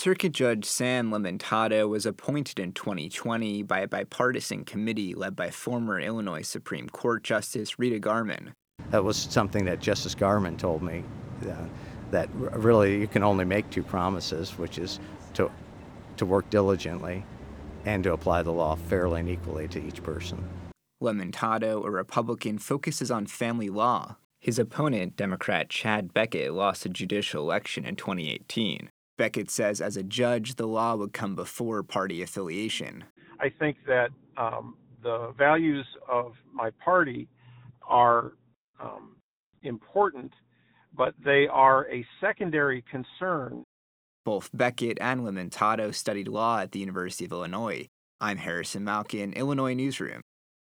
Circuit Judge San Limentato was appointed in 2020 by a bipartisan committee led by former Illinois Supreme Court Justice Rita Garman. That was something that Justice Garman told me, that really you can only make two promises, which is to work diligently and to apply the law fairly and equally to each person. Limentato, a Republican, focuses on family law. His opponent, Democrat Chad Beckett, lost a judicial election in 2018. Beckett says as a judge, the law would come before party affiliation. I think that the values of my party are important, but they are a secondary concern. Both Beckett and Limentato studied law at the University of Illinois. I'm Harrison Malkin, Illinois Newsroom.